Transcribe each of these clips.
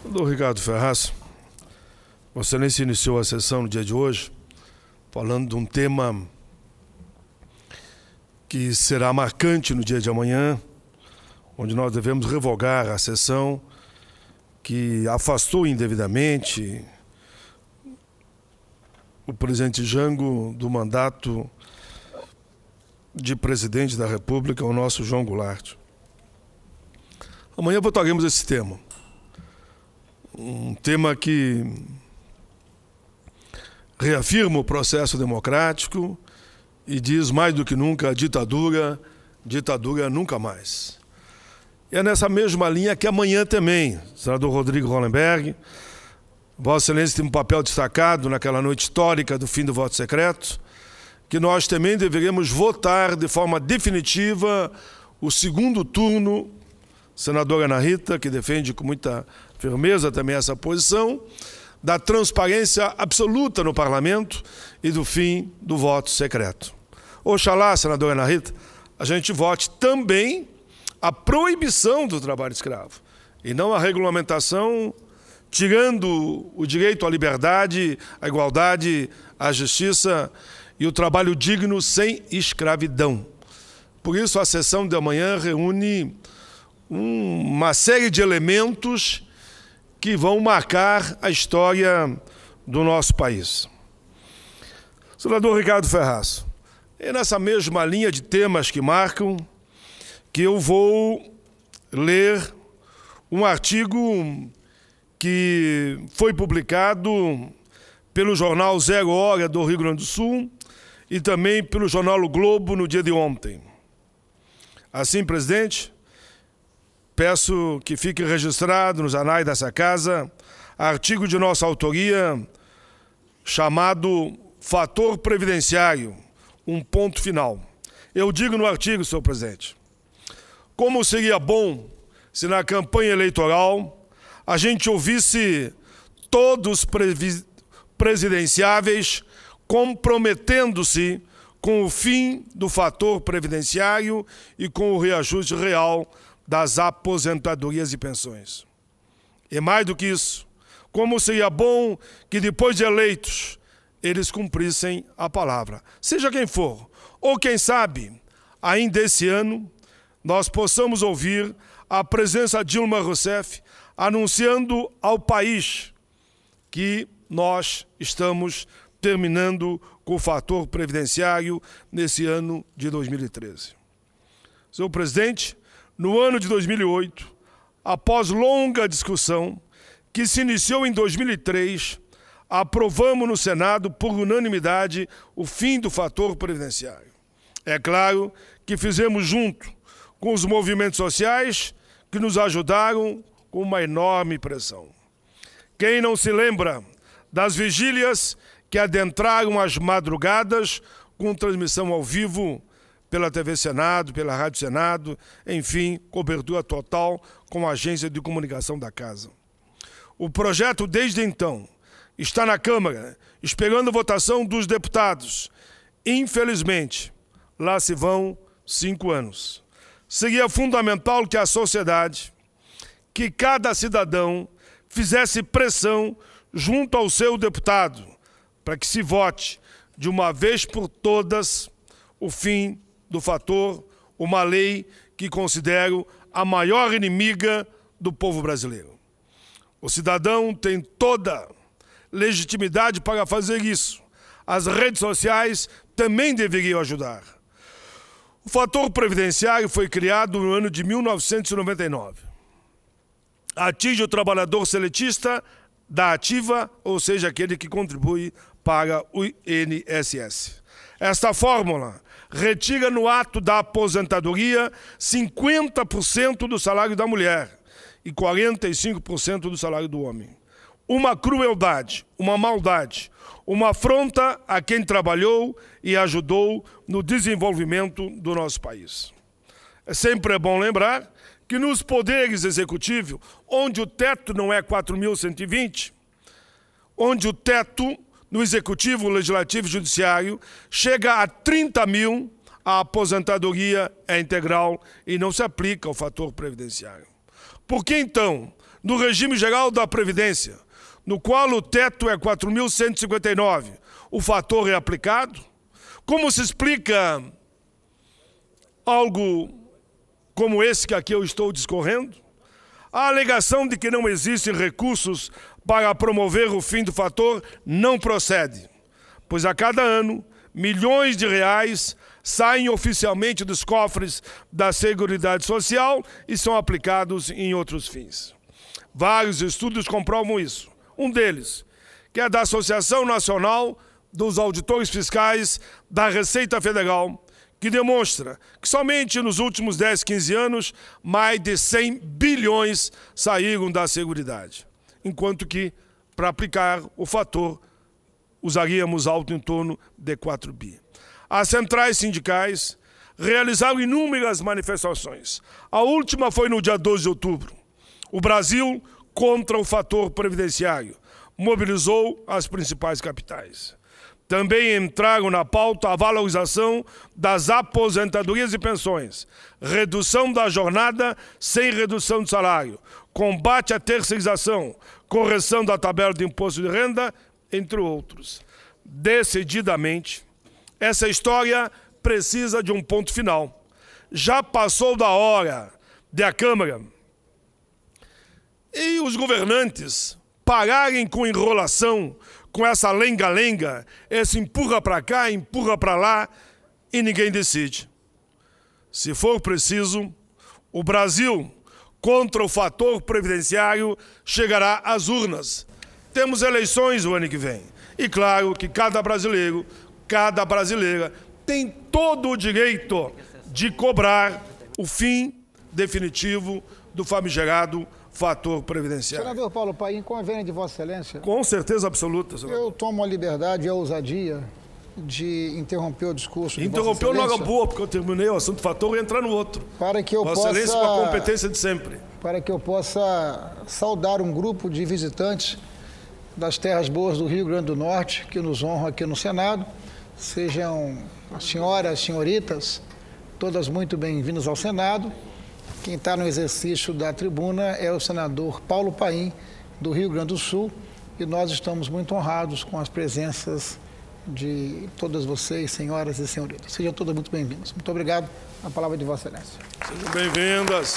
Senador Ricardo Ferraz, Vossa Excelência iniciou a sessão no dia de hoje falando de um tema que será marcante no dia de amanhã, onde nós devemos revogar a sessão que afastou indevidamente o presidente Jango do mandato de presidente da República, o nosso João Goulart. Amanhã votaremos esse tema. Um tema que reafirma o processo democrático e diz mais do que nunca: ditadura nunca mais. E é nessa mesma linha que amanhã também, senador Rodrigo Hollenberg, Vossa Excelência tem um papel destacado naquela noite histórica do fim do voto secreto, que nós também deveremos votar de forma definitiva o segundo turno. Senadora Ana Rita, que defende com muita firmeza também essa posição, da transparência absoluta no parlamento e do fim do voto secreto. Oxalá, senadora Ana Rita, a gente vote também a proibição do trabalho escravo, e não a regulamentação, tirando o direito à liberdade, à igualdade, à justiça e o trabalho digno sem escravidão. Por isso, a sessão de amanhã reúne uma série de elementos que vão marcar a história do nosso país. Senador Ricardo Ferraz, é nessa mesma linha de temas que marcam que eu vou ler um artigo que foi publicado pelo jornal Zero Hora do Rio Grande do Sul e também pelo jornal O Globo no dia de ontem. Assim, presidente, peço que fique registrado nos anais dessa casa artigo de nossa autoria chamado Fator Previdenciário, um ponto final. Eu digo no artigo, senhor presidente, como seria bom se na campanha eleitoral a gente ouvisse todos presidenciáveis comprometendo-se com o fim do fator previdenciário e com o reajuste real das aposentadorias e pensões. E mais do que isso, como seria bom que depois de eleitos eles cumprissem a palavra, seja quem for, ou quem sabe, ainda esse ano, nós possamos ouvir a presença de Dilma Rousseff anunciando ao país que nós estamos terminando com o fator previdenciário nesse ano de 2013. Senhor presidente, no ano de 2008, após longa discussão, que se iniciou em 2003, aprovamos no Senado, por unanimidade, o fim do fator previdenciário. É claro que fizemos junto com os movimentos sociais que nos ajudaram com uma enorme pressão. Quem não se lembra das vigílias que adentraram as madrugadas com transmissão ao vivo pela TV Senado, pela Rádio Senado, enfim, cobertura total com a agência de comunicação da Casa. O projeto, desde então, está na Câmara, esperando a votação dos deputados. Infelizmente, lá se vão 5 anos. Seria fundamental que a sociedade, que cada cidadão fizesse pressão junto ao seu deputado, para que se vote de uma vez por todas o fim do fator, uma lei que considero a maior inimiga do povo brasileiro. O cidadão tem toda legitimidade para fazer isso. As redes sociais também deveriam ajudar. O fator previdenciário foi criado no ano de 1999. Atinge o trabalhador seletista da ativa, ou seja, aquele que contribui para o INSS. Esta fórmula retira no ato da aposentadoria 50% do salário da mulher e 45% do salário do homem. Uma crueldade, uma maldade, uma afronta a quem trabalhou e ajudou no desenvolvimento do nosso país. Sempre é bom lembrar que nos poderes executivos, onde o teto não é 4.120, onde o teto no Executivo, Legislativo e Judiciário chega a 30 mil, a aposentadoria é integral e não se aplica ao fator previdenciário. Por que, então, no regime geral da Previdência, no qual o teto é 4.159, o fator é aplicado? Como se explica algo como esse que aqui eu estou discorrendo? A alegação de que não existem recursos para promover o fim do fator não procede, pois a cada ano, milhões de reais saem oficialmente dos cofres da Seguridade Social e são aplicados em outros fins. Vários estudos comprovam isso. Um deles, que é da Associação Nacional dos Auditores Fiscais da Receita Federal, que demonstra que somente nos últimos 10, 15 anos, mais de 100 bilhões saíram da Seguridade. Enquanto que, para aplicar o fator, usaríamos algo em torno de 4 bi. As centrais sindicais realizaram inúmeras manifestações. A última foi no dia 12 de outubro. O Brasil contra o fator previdenciário mobilizou as principais capitais. Também entraram na pauta a valorização das aposentadorias e pensões, redução da jornada sem redução de salário, combate à terceirização, correção da tabela de imposto de renda, entre outros. Decididamente, essa história precisa de um ponto final. Já passou da hora de a Câmara e os governantes pararem com enrolação, com essa lenga-lenga, esse empurra para cá, empurra para lá, e ninguém decide. Se for preciso, o Brasil, contra o fator previdenciário, chegará às urnas. Temos eleições o ano que vem. E claro que cada brasileiro, cada brasileira tem todo o direito de cobrar o fim definitivo do famigerado fator previdenciário. Senador Paulo Paim, com a vênia de Vossa Excelência... Com certeza absoluta, senador. Eu tomo a liberdade e a ousadia de interromper o discurso de Interrompeu logo a boa, porque eu terminei o assunto fator e entrar no outro. Para que eu Vossa Excelência com a competência de sempre. Para que eu possa saudar um grupo de visitantes das terras boas do Rio Grande do Norte, que nos honram aqui no Senado. Sejam as senhoras, senhoritas, todas muito bem-vindas ao Senado. Quem está no exercício da tribuna é o senador Paulo Paim, do Rio Grande do Sul, e nós estamos muito honrados com as presenças de todas vocês, senhoras e senhoritas. Sejam todas muito bem-vindas. Muito obrigado. A palavra de Vossa Excelência. Sejam bem-vindas.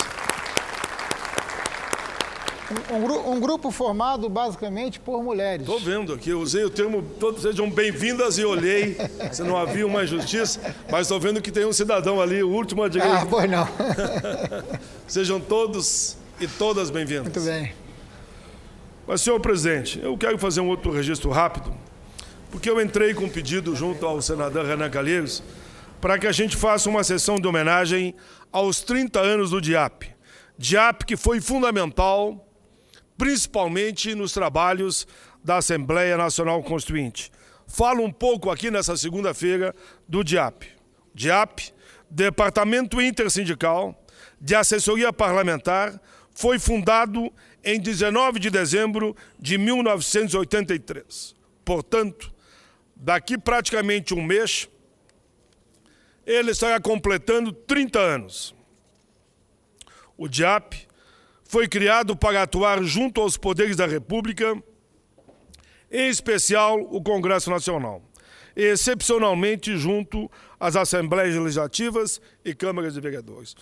Um grupo formado basicamente por mulheres. Estou vendo aqui, eu usei o termo, todos sejam bem-vindas e olhei, se não havia uma injustiça, mas estou vendo que tem um cidadão ali, o último à direita. Ah, pois não. Sejam todos e todas bem-vindas. Muito bem. Mas, senhor presidente, eu quero fazer um outro registro rápido, porque eu entrei com um pedido junto ao senador Renan Calheiros para que a gente faça uma sessão de homenagem aos 30 anos do DIAP. DIAP que foi fundamental, principalmente nos trabalhos da Assembleia Nacional Constituinte. Falo um pouco aqui nessa segunda-feira do DIAP. DIAP, Departamento Intersindical de Assessoria Parlamentar, foi fundado em 19 de dezembro de 1983. Portanto, daqui praticamente um mês, ele estará completando 30 anos. O DIAP foi criado para atuar junto aos poderes da República, em especial o Congresso Nacional, e excepcionalmente junto às Assembleias Legislativas e Câmaras de Vereadores.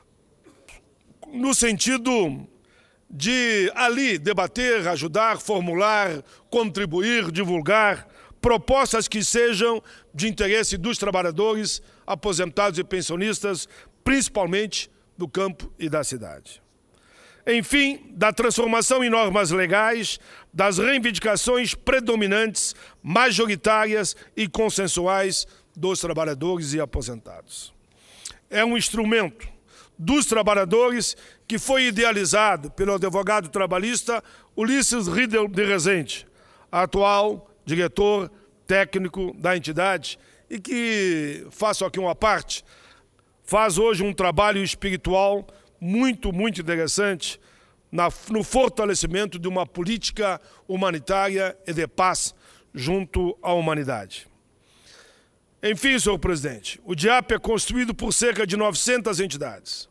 No sentido de ali debater, ajudar, formular, contribuir, divulgar propostas que sejam de interesse dos trabalhadores, aposentados e pensionistas, principalmente do campo e da cidade. Enfim, da transformação em normas legais, das reivindicações predominantes, majoritárias e consensuais dos trabalhadores e aposentados. É um instrumento dos trabalhadores que foi idealizado pelo advogado trabalhista Ulisses Riedel de Rezende, atual diretor técnico da entidade, e que, faço aqui uma parte, faz hoje um trabalho espiritual muito interessante no fortalecimento de uma política humanitária e de paz junto à humanidade. Enfim, senhor presidente, o DIAP é construído por cerca de 900 entidades.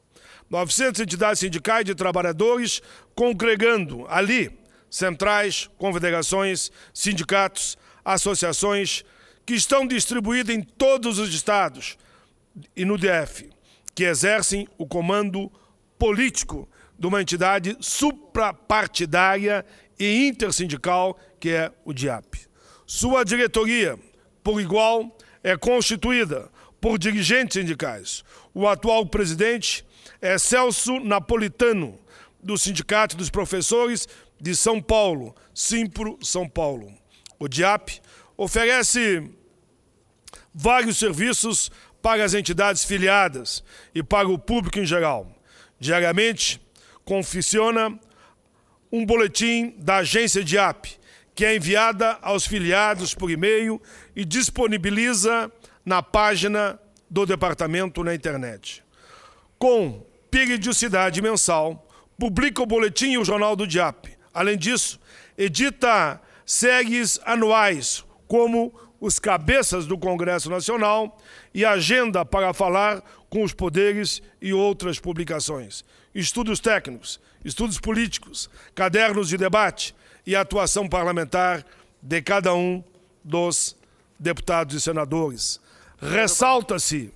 900 entidades sindicais de trabalhadores, congregando ali centrais, confederações, sindicatos, associações, que estão distribuídas em todos os estados e no DF, que exercem o comando político de uma entidade suprapartidária e intersindical, que é o DIAP. Sua diretoria, por igual, é constituída por dirigentes sindicais. O atual presidente é Celso Napolitano, do Sindicato dos Professores de São Paulo, Simpro São Paulo. O DIAP oferece vários serviços para as entidades filiadas e para o público em geral. Diariamente, confecciona um boletim da agência DIAP, que é enviada aos filiados por e-mail e disponibiliza na página do departamento na internet. Com periodicidade mensal, publica o boletim e o jornal do DIAP. Além disso, edita séries anuais, como os cabeças do Congresso Nacional e agenda para falar com os poderes e outras publicações. Estudos técnicos, estudos políticos, cadernos de debate e atuação parlamentar de cada um dos deputados e senadores. Ressalta-se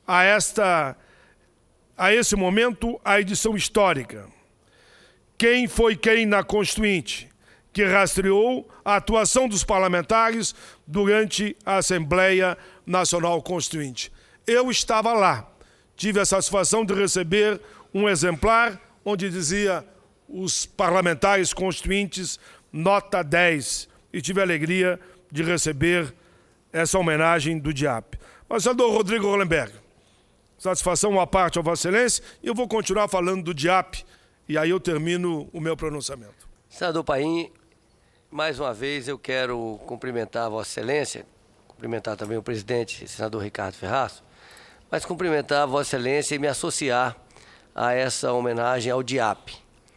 a esse momento a edição histórica. Quem foi quem na Constituinte, que rastreou a atuação dos parlamentares durante a Assembleia Nacional Constituinte. Eu estava lá, tive a satisfação de receber um exemplar onde dizia os parlamentares constituintes nota 10 e tive a alegria de receber essa homenagem do DIAP. Mas, senador Rodrigo Hollenberg, satisfação à parte ao Vossa Excelência, e eu vou continuar falando do DIAP e aí eu termino o meu pronunciamento. Senador Paim, mais uma vez eu quero cumprimentar a Vossa Excelência, cumprimentar também o presidente, senador Ricardo Ferraz, mas cumprimentar a Vossa Excelência e me associar a essa homenagem ao DIAP.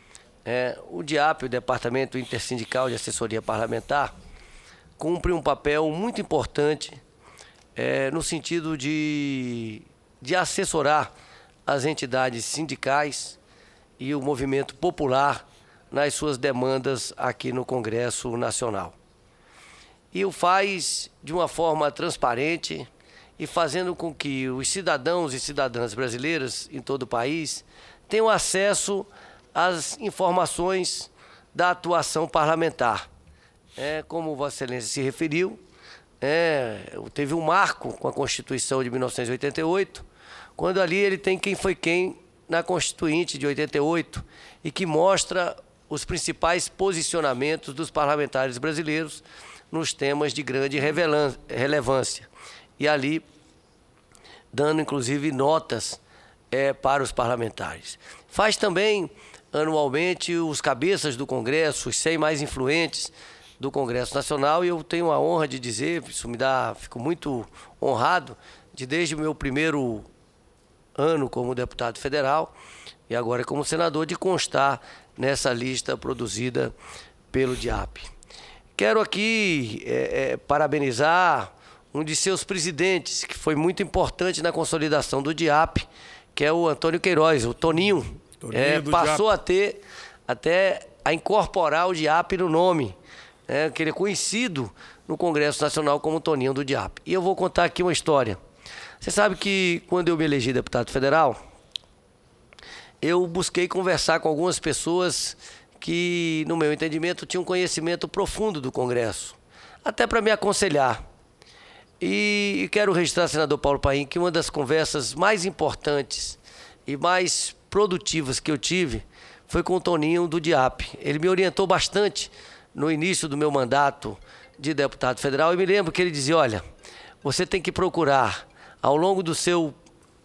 O DIAP, o Departamento Intersindical de Assessoria Parlamentar, cumpre um papel muito importante no sentido de assessorar as entidades sindicais e o movimento popular nas suas demandas aqui no Congresso Nacional. E o faz de uma forma transparente e fazendo com que os cidadãos e cidadãs brasileiras em todo o país tenham acesso às informações da atuação parlamentar. Como Vossa Excelência se referiu, teve um marco com a Constituição de 1988, quando ali ele tem quem foi quem na Constituinte de 88 e que mostra os principais posicionamentos dos parlamentares brasileiros nos temas de grande relevância. E ali, dando inclusive notas para os parlamentares. Faz também, anualmente, os cabeças do Congresso, os 100 mais influentes do Congresso Nacional, e eu tenho a honra de dizer, fico muito honrado, de desde o meu primeiro ano como deputado federal e agora como senador, de constar nessa lista produzida pelo DIAP. Quero aqui parabenizar um de seus presidentes, que foi muito importante na consolidação do DIAP, que é o Antônio Queiroz, o Toninho. Passou até a incorporar o DIAP no nome, que ele é conhecido no Congresso Nacional como Toninho do DIAP. E eu vou contar aqui uma história. Você sabe que quando eu me elegi deputado federal, eu busquei conversar com algumas pessoas que, no meu entendimento, tinham conhecimento profundo do Congresso, até para me aconselhar. E quero registrar, senador Paulo Paim, que uma das conversas mais importantes e mais produtivas que eu tive foi com o Toninho do DIAP. Ele me orientou bastante no início do meu mandato de deputado federal e me lembro que ele dizia, olha, você tem que procurar, ao longo do seu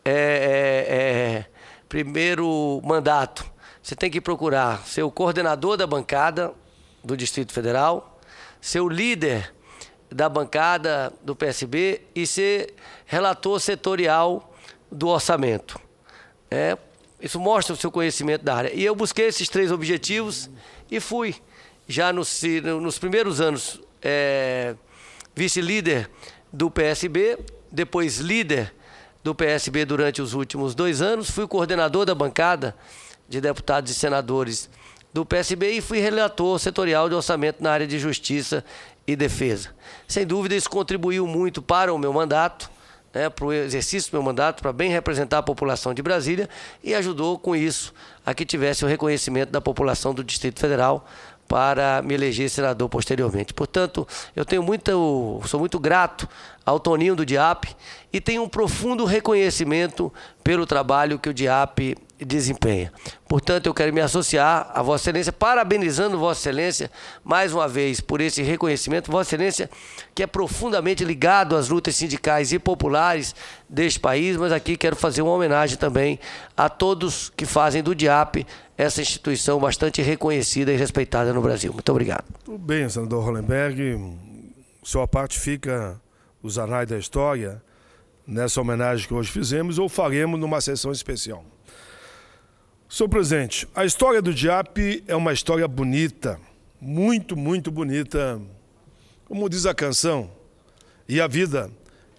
primeiro mandato, você tem que procurar ser o coordenador da bancada do Distrito Federal, ser o líder da bancada do PSB e ser relator setorial do orçamento. Isso mostra o seu conhecimento da área. E eu busquei esses 3 objetivos e fui, já nos primeiros anos, vice-líder do PSB, depois líder do PSB durante os últimos 2 anos, fui coordenador da bancada de deputados e senadores do PSB e fui relator setorial de orçamento na área de justiça e defesa. Sem dúvida, isso contribuiu muito para o meu mandato, para o exercício do meu mandato, para bem representar a população de Brasília, e ajudou com isso a que tivesse o reconhecimento da população do Distrito Federal para me eleger senador posteriormente. Portanto, sou muito grato ao Toninho do DIAP e tenho um profundo reconhecimento pelo trabalho que o DIAP desempenha. Portanto, eu quero me associar a Vossa Excelência, parabenizando Vossa Excelência mais uma vez por esse reconhecimento. Vossa Excelência, que é profundamente ligado às lutas sindicais e populares deste país, mas aqui quero fazer uma homenagem também a todos que fazem do DIAP essa instituição bastante reconhecida e respeitada no Brasil. Muito obrigado. Tudo bem, senador Hollenberg. Sua parte fica os anais da história nessa homenagem que hoje fizemos ou faremos numa sessão especial. Senhor presidente, a história do DIAP é uma história bonita, muito, muito bonita. Como diz a canção, e a vida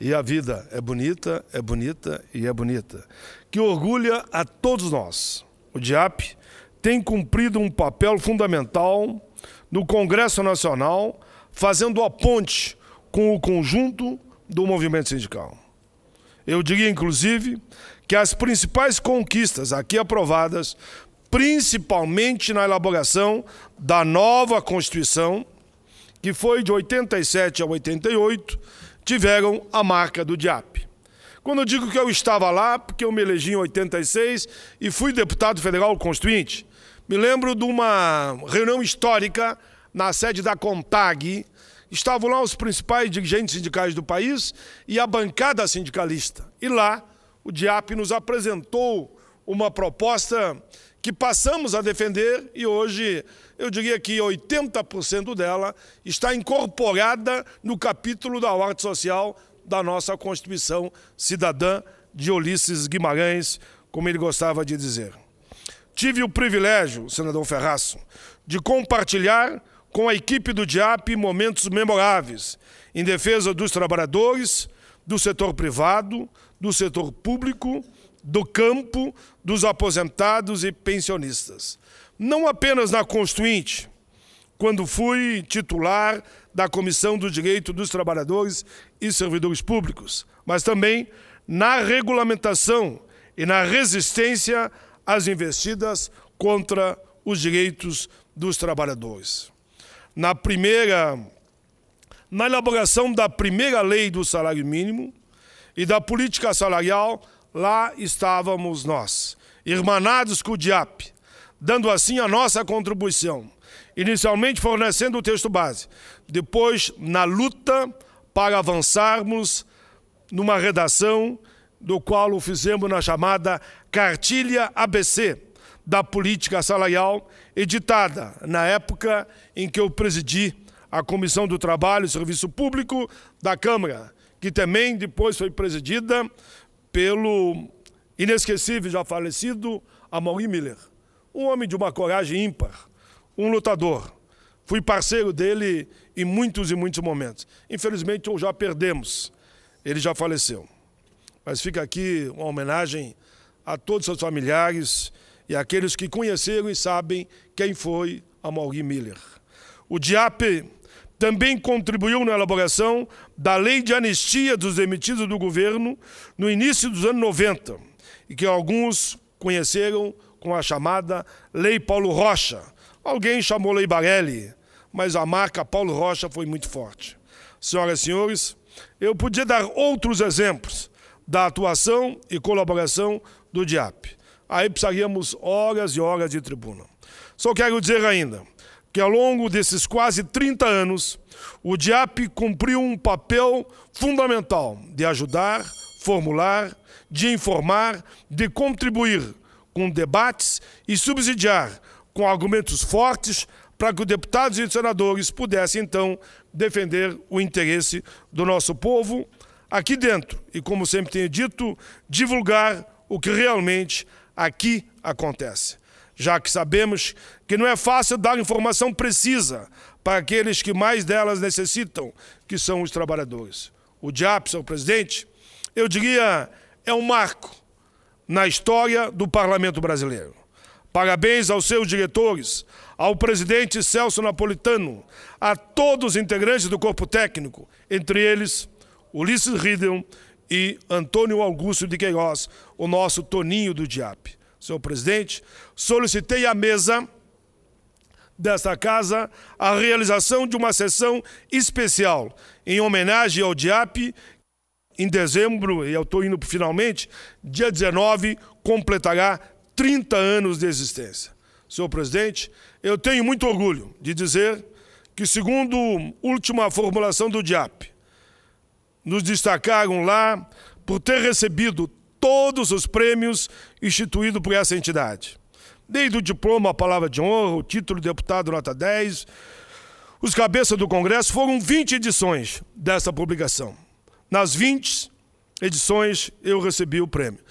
é bonita, é bonita e é bonita, que orgulha a todos nós. O DIAP tem cumprido um papel fundamental no Congresso Nacional, fazendo a ponte com o conjunto do movimento sindical. Eu diria, inclusive, que as principais conquistas aqui aprovadas, principalmente na elaboração da nova Constituição, que foi de 87 a 88, tiveram a marca do DIAP. Quando eu digo que eu estava lá, porque eu me elegi em 86 e fui deputado federal constituinte, me lembro de uma reunião histórica na sede da CONTAG. Estavam lá os principais dirigentes sindicais do país e a bancada sindicalista. E lá o DIAP nos apresentou uma proposta que passamos a defender e hoje eu diria que 80% dela está incorporada no capítulo da ordem social da nossa Constituição Cidadã de Ulisses Guimarães, como ele gostava de dizer. Tive o privilégio, senador Ferraço, de compartilhar com a equipe do DIAP momentos memoráveis em defesa dos trabalhadores, do setor privado, do setor público, do campo, dos aposentados e pensionistas. Não apenas na Constituinte, quando fui titular da Comissão do Direito dos Trabalhadores e Servidores Públicos, mas também na regulamentação e na resistência às investidas contra os direitos dos trabalhadores. Na elaboração da primeira lei do salário mínimo e da política salarial, lá estávamos nós, irmanados com o DIAP, dando assim a nossa contribuição, inicialmente fornecendo o texto base, depois na luta para avançarmos numa redação do qual o fizemos na chamada Cartilha ABC da Política Salarial, editada na época em que eu presidi a Comissão do Trabalho e Serviço Público da Câmara, que também depois foi presidida pelo inesquecível, já falecido, Amaury Miller. Um homem de uma coragem ímpar, um lutador. Fui parceiro dele em muitos e muitos momentos. Infelizmente, já perdemos. Ele já faleceu. Mas fica aqui uma homenagem a todos os seus familiares e àqueles que conheceram e sabem quem foi Amaury Miller. O DIAP também contribuiu na elaboração da Lei de Anistia dos Demitidos do Governo no início dos anos 90, e que alguns conheceram com a chamada Lei Paulo Rocha. Alguém chamou Lei Barelli, mas a marca Paulo Rocha foi muito forte. Senhoras e senhores, eu podia dar outros exemplos da atuação e colaboração do DIAP. Aí precisaríamos horas e horas de tribuna. Só quero dizer ainda que ao longo desses quase 30 anos, o DIAP cumpriu um papel fundamental de ajudar, formular, de informar, de contribuir com debates e subsidiar com argumentos fortes para que os deputados e senadores pudessem, então, defender o interesse do nosso povo aqui dentro e, como sempre tenho dito, divulgar o que realmente aqui acontece. Já que sabemos que não é fácil dar informação precisa para aqueles que mais delas necessitam, que são os trabalhadores. O DIAP, senhor presidente, eu diria, é um marco na história do Parlamento brasileiro. Parabéns aos seus diretores, ao presidente Celso Napolitano, a todos os integrantes do corpo técnico, entre eles Ulisses Riedel e Antônio Augusto de Queiroz, o nosso Toninho do DIAP. Senhor presidente, solicitei à mesa desta casa a realização de uma sessão especial em homenagem ao DIAP. Em dezembro, e eu estou indo finalmente, dia 19, completará 30 anos de existência. Senhor presidente, eu tenho muito orgulho de dizer que, segundo a última formulação do DIAP, nos destacaram lá por ter recebido todos os prêmios instituídos por essa entidade. Desde o diploma, a palavra de honra, o título de deputado nota 10, os cabeças do Congresso, foram 20 edições dessa publicação. Nas 20 edições eu recebi o prêmio.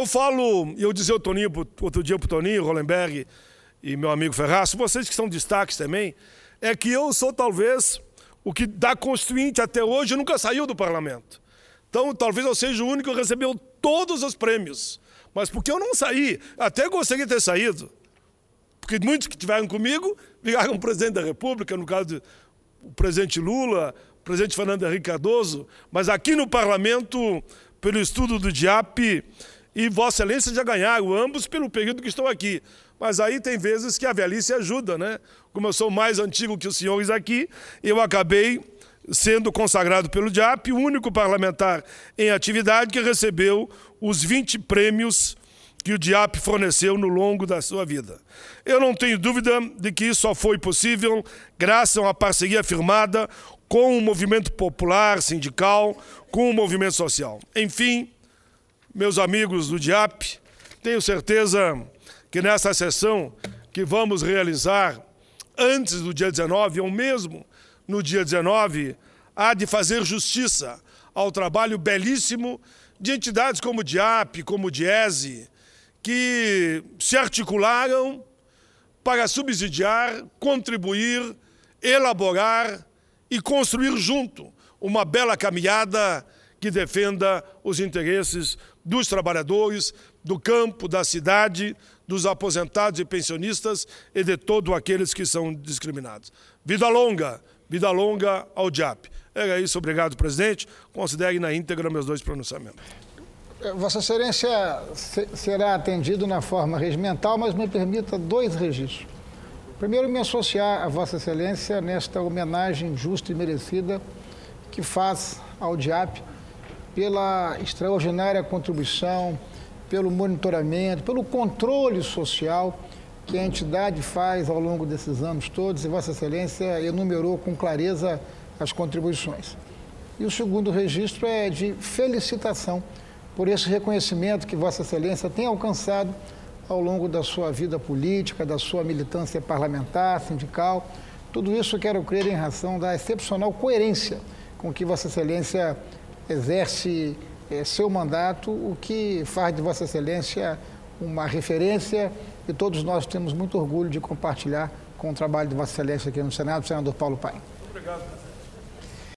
Eu dizia outro dia para o Toninho, Hollenberg e meu amigo Ferraz, vocês que são destaques também, é que eu sou talvez o que da Constituinte até hoje nunca saiu do parlamento. Então talvez eu seja o único que recebeu todos os prêmios. Mas porque eu não saí, até gostaria de ter saído. Porque muitos que estiveram comigo viraram presidente da República, no caso do presidente Lula, o presidente Fernando Henrique Cardoso, mas aqui no parlamento, pelo estudo do DIAP, e Vossa Excelência já ganharam, ambos pelo período que estão aqui. Mas aí tem vezes que a velhice ajuda, né? Como eu sou mais antigo que os senhores aqui, eu acabei sendo consagrado pelo DIAP, o único parlamentar em atividade que recebeu os 20 prêmios que o DIAP forneceu no longo da sua vida. Eu não tenho dúvida de que isso só foi possível graças a uma parceria firmada com o movimento popular, sindical, com o movimento social. Enfim, meus amigos do DIAP, tenho certeza que nessa sessão que vamos realizar antes do dia 19, ou mesmo no dia 19, há de fazer justiça ao trabalho belíssimo de entidades como o DIAP, como o DIESE, que se articularam para subsidiar, contribuir, elaborar e construir junto uma bela caminhada que defenda os interesses dos trabalhadores, do campo, da cidade, dos aposentados e pensionistas e de todos aqueles que são discriminados. Vida longa ao DIAP. Era isso, obrigado, presidente. Considere na íntegra meus dois pronunciamentos. Vossa Excelência será atendido na forma regimental, mas me permita 2 registros. Primeiro, me associar a Vossa Excelência nesta homenagem justa e merecida que faz ao DIAP pela extraordinária contribuição, pelo monitoramento, pelo controle social que a entidade faz ao longo desses anos todos, e Vossa Excelência enumerou com clareza as contribuições. E o segundo registro é de felicitação por esse reconhecimento que Vossa Excelência tem alcançado ao longo da sua vida política, da sua militância parlamentar, sindical. Tudo isso quero crer em razão da excepcional coerência com que Vossa Excelência exerce seu mandato, o que faz de Vossa Excelência uma referência, e todos nós temos muito orgulho de compartilhar com o trabalho de Vossa Excelência aqui no Senado, o senador Paulo Paim. Obrigado.